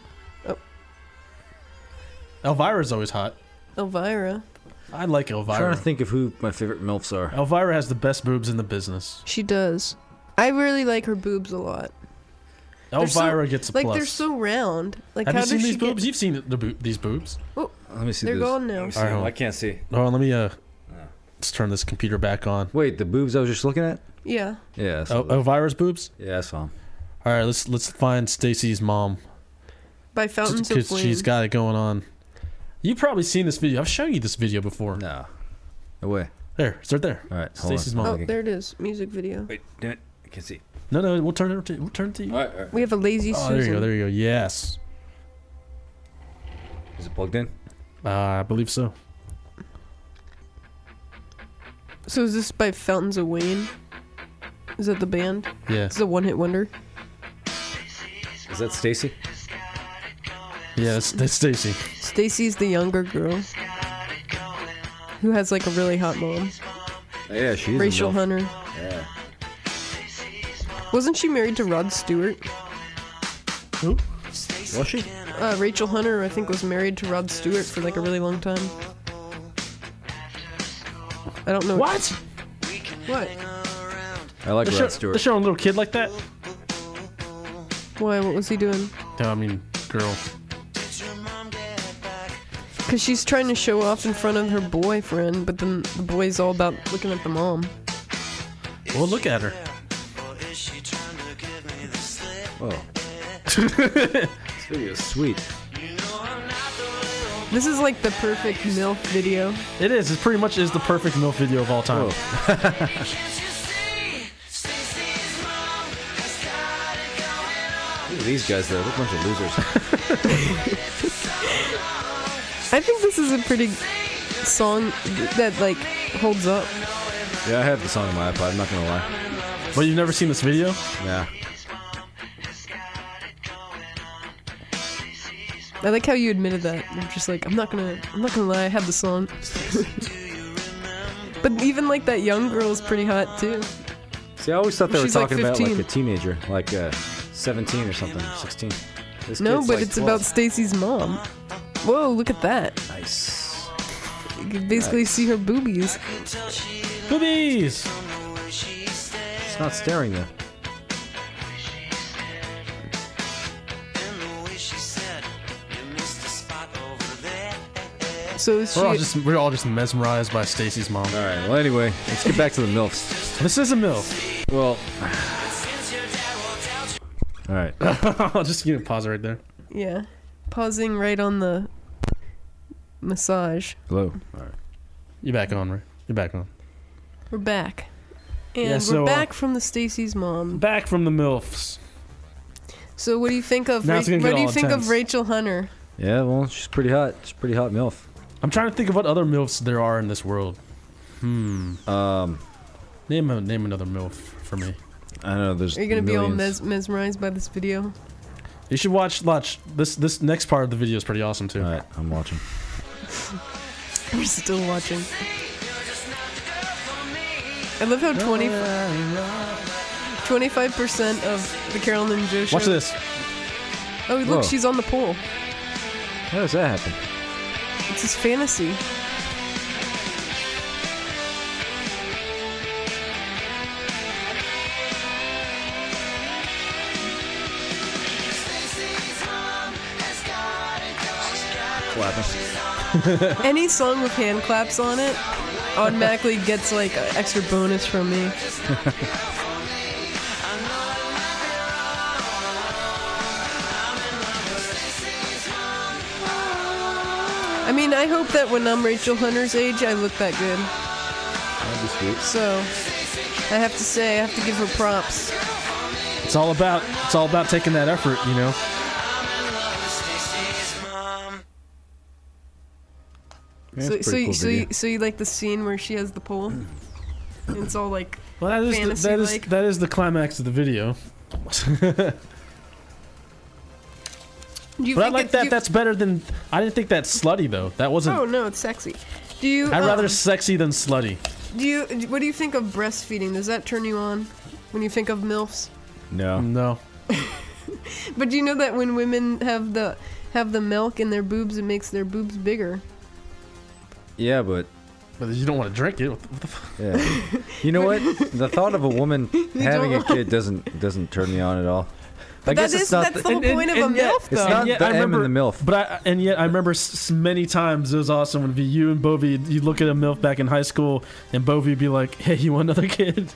Elvira's always hot. Elvira. I like I'm Elvira. trying to think of who my favorite MILFs are. Elvira has the best boobs in the business. She does. I really like her boobs a lot. They're so- Elvira gets a Like plus. they're so round. Like Have how you seen does these she boobs? get? You've seen these boobs. Oh, Let me see they're this. gone now. All right, hold on. I can't see. Oh, let me let's turn this computer back on. Wait, the boobs I was just looking at? Yeah. Yeah. I saw Oh, that. Elvira's boobs. Yeah, I saw 'em. All right, let's find Stacy's mom By Fountains of because Wayne. she's got it going on. You've probably seen this video. I've shown you this video before. No. No way. There, it's right there. All right. Hold Stacy's on. mom. Oh, there it is. Music video. Wait, damn it. I can't see. No, we'll turn it to you. All right. We have a lazy Oh, Susan. there you go. Yes, Is it plugged in? I believe so. So is this by Fountains of Wayne? Is that the band? Yeah, It's a one-hit wonder. Is that Stacy? yeah, that's Stacy. Stacy's the younger girl who has like a really hot mom. Oh, yeah, she is. Rachel a MILF. Hunter. Yeah. Wasn't she married to Rod Stewart? Who? Was she? Rachel Hunter, I think, was married to Rod Stewart for like a really long time. I don't know. What? What? I like They're Rod Stewart. They're showing a little kid like that? Why? What was he doing? No, I mean girl. Because she's trying to show off in front of her boyfriend, but then the boy's all about looking at the mom. Well, look at her. Whoa. This video is sweet. This is like the perfect MILF video. It is. It pretty much is the perfect MILF video of all time. Look at these guys though. They're a bunch of losers. I think this is a pretty song that like holds up. Yeah, I have the song on my iPod. I'm not gonna lie. But you've never seen this video? Yeah. I like how you admitted that. You're just like, I'm not gonna lie, I have the song. But even like that young girl is pretty hot too. See, I always thought they were She's like talking about like 15. a teenager, like 17 or something, 16. This No, kid's but like it's 12. about Stacy's mom. Whoa, look at that. Nice. You can basically see her boobies. Boobies! It's not staring though. So is We're all just mesmerized by Stacy's mom. All right. Well, anyway, let's get back to the milfs. This is a MILF. Well. All right. I'll just pause it right there. yeah, pausing right on the massage. Hello. All right. You're back on, right? You're back on. We're back, and Yeah, so, we're back from the Stacy's mom. Back from the MILFs. So what do you think of? Now it's gonna what get do you all think intense. of Rachel Hunter? Yeah. Well, she's pretty hot. She's a pretty hot milf. I'm trying to think of what other MILFs there are in this world. Name another MILF for me. I don't know. There's. Are you gonna be all millions. mesmerized by this video? You should watch this next part of the video is pretty awesome too. All right. I'm watching. We're still watching. I love how 25% of the Carolyn and Joe show. Watch this. Oh, look, Whoa. she's on the pole. How does that happen? It's his fantasy. Clapping. Any song with hand claps on it automatically gets like an extra bonus from me. I mean, I hope that when I'm Rachel Hunter's age, I look that good. That'd be sweet. So, I have to say, I have to give her props. It's all about taking that effort, you know. Yeah, So, it's a pretty cool video. so you like the scene where she has the pole? And it's all like Well, that is fantasy-like. that is the climax of the video. Do you But I think like it- that. you- That's better than. I didn't think that's slutty though. That wasn't. Oh no, it's sexy. Do you? I'd rather sexy than slutty. Do you? What do you think of breastfeeding? Does that turn you on when you think of milfs? No. No. But do you know that when women have the milk in their boobs, it makes their boobs bigger? Yeah, but But you don't want to drink it. What the fuck? yeah. You know what? The thought of a woman having a don't- kid doesn't turn me on at all. I But guess that's it's not. the whole point of a and yet- milf, though. It's not yet the I M remember- and the MILF. But I remember many times it was awesome when it'd be you and Bovie. You look at a MILF back in high school, and Bovie would be like, "Hey, you want another kid?"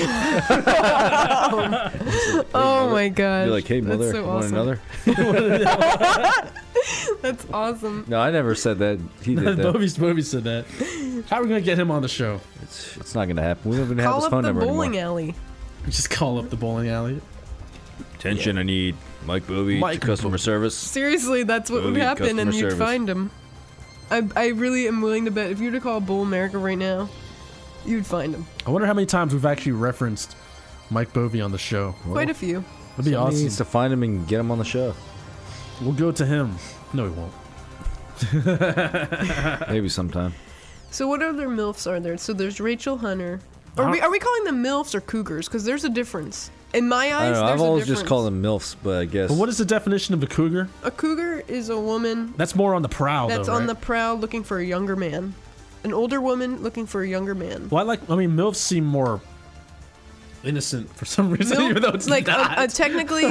Oh my god! Be like, hey, mother, That's so want awesome. another? That's awesome. No, I never said that. He did that. Bovie said that. How are we gonna get him on the show? It's not gonna happen. We don't even have Call his up phone the number bowling anymore. alley. Just call up the bowling alley. Attention, I need Mike Bovey Mike to customer Bovey. service. Seriously, that's what would Booby happen, and customer you'd service. find him. I really am willing to bet if you were to call Bowl America right now, you'd find him. I wonder how many times we've actually referenced Mike Bovey on the show. Quite a few. That'd be Somebody awesome. needs to find him and get him on the show. We'll go to him. No, we won't. Maybe sometime. So what other MILFs are there? So there's Rachel Hunter. Are we calling them MILFs or cougars? Because there's a difference. In my eyes, I don't know. there's I've a always difference. just called them MILFs, but I guess. But what is the definition of a cougar? A cougar is a woman That's more on the prowl, that's though, on right? the prowl looking for a younger man. An older woman looking for a younger man. Well, I mean, MILFs seem more innocent for some reason, even though it's like not. technically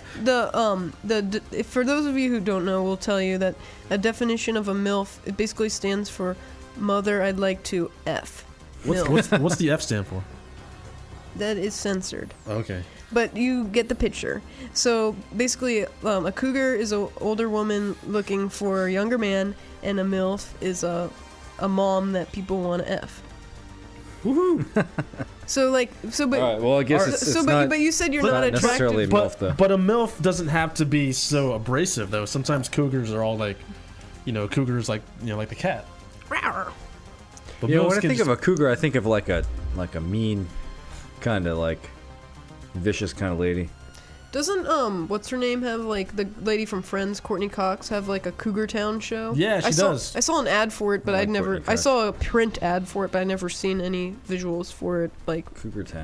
for those of you who don't know, we'll tell you that a definition of a MILF, it basically stands for mother I'd like to F. MILF. What's the F stand for? That is censored. Okay. But you get the picture. So basically, a cougar is an older woman looking for a younger man, and a MILF is a mom that people want to F. Woohoo! But All right. Well, I guess it's not but you said you're but not necessarily attracted. a MILF, though. But a MILF doesn't have to be so abrasive, though. Sometimes cougars are all like, cougars like like the cat. But You know, MILFs when I can think just- of a cougar, I think of like a mean, kind of like vicious kind of lady. Doesn't what's her name have like the lady from Friends, Courtney Cox, have like a Cougar Town show? Yeah, she does. I saw an ad for it, but I I'd like never. Courtney I Cox. saw a print ad for it, but I never seen any visuals for it. Like, Cougar Town.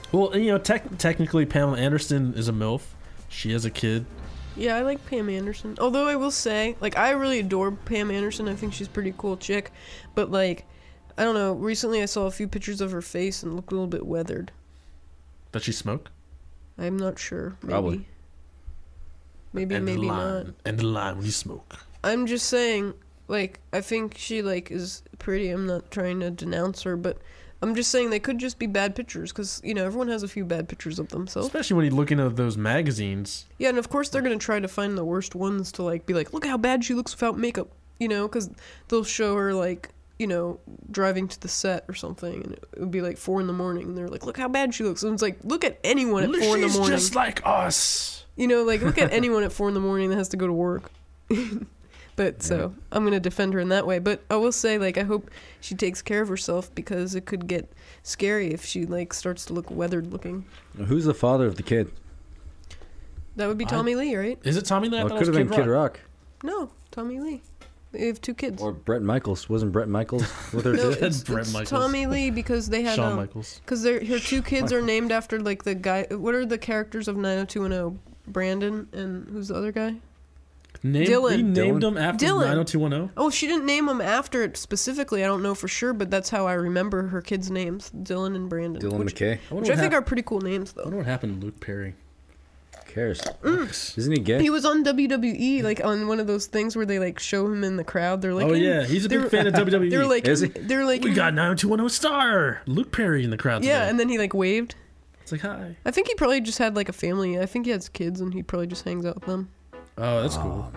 Well, you know, technically Pamela Anderson is a MILF. She has a kid. Yeah, I like Pam Anderson. Although I will say, like, I really adore Pam Anderson. I think she's a pretty cool chick. But, like, I don't know. Recently I saw a few pictures of her face and looked a little bit weathered. Does she smoke? I'm not sure. Maybe. Probably. Maybe, And maybe the not. line. And the line when you smoke. I'm just saying, like, I think she, like, is pretty. I'm not trying to denounce her, but I'm just saying they could just be bad pictures because, you know, everyone has a few bad pictures of themselves. Especially when you look into those magazines. Yeah, and of course they're going to try to find the worst ones to, like, be like, look how bad she looks without makeup, you know, because they'll show her, like, you know, driving to the set or something, and it would be, like, 4 in the morning, and they're like, look how bad she looks. And it's like, look at anyone at 4 in the She's morning. just like us. You know, like, look at anyone at 4 in the morning that has to go to work. But so I'm going to defend her in that way. But I will say, like, I hope she takes care of herself because it could get scary if she, like, starts to look weathered looking. Who's the father of the kid? That would be Tommy Lee, right? Is it Tommy Lee? I Well, thought it could it have was been Kid Rock. No, Tommy Lee. They have 2 kids. Or Brett Michaels. Wasn't Brett Michaels with her No, too? it's Brett Michaels. Tommy Lee because they had Shawn Michaels. because her 2 kids are named after, like, the guy. What are the characters of 90210? Brandon and who's the other guy? Dylan. He named Dylan. him after Dylan. 90210. Oh, she didn't name them after it specifically. I don't know for sure, but that's how I remember her kids' names: Dylan and Brandon. Dylan which, McKay. which I think are pretty cool names, I though. wonder what happened to Luke Perry. Who cares? Isn't he gay? He was on WWE, like on one of those things where they like show him in the crowd. They're like, Oh "Hey," yeah, he's a they're- big fan of WWE. They're like, Is he? they're like, we got 90210 star Luke Perry in the crowd today. yeah, and then he like waved. It's like, hi. I think he probably just had like a family. I think he has kids, and he probably just hangs out with them. Oh, that's cool.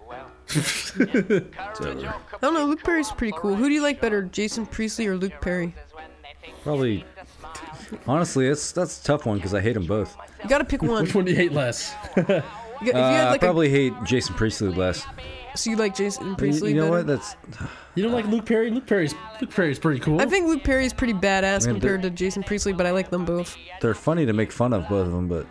I don't know. Luke Perry's pretty cool. Who do you like better, Jason Priestley or Luke Perry? Probably. Honestly, that's a tough one because I hate them both. You gotta pick one. Which one do you hate less? If you had I like probably hate Jason Priestley less. so you like Jason You, Priestley you know better? what? That's You don't like Luke Perry? Luke Perry's pretty cool. I think Luke Perry's pretty badass Man, compared to Jason Priestley, but I like them both. they're funny to make fun of both of them, but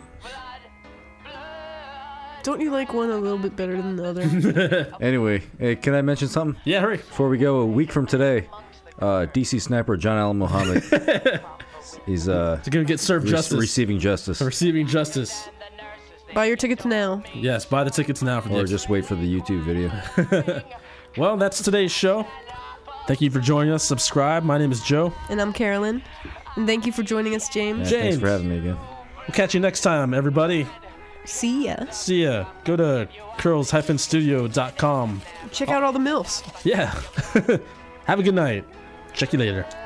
Don't you like one a little bit better than the other? anyway, hey, can I mention something Yeah, hurry. before we go? A week from today, DC sniper John Allen Muhammad, he's It's gonna get served justice. receiving justice, Receiving justice. Buy your tickets now. Yes, buy the tickets now for or the. just wait for the YouTube video. Well, that's today's show. Thank you for joining us. Subscribe. My name is Joe. And I'm Carolyn. And thank you for joining us, Yeah, James. thanks James. for having me again. We'll catch you next time, everybody. See ya. See ya. Go to curls-studio.com. Check out all the MILFs. Yeah. Have a good night. Check you later.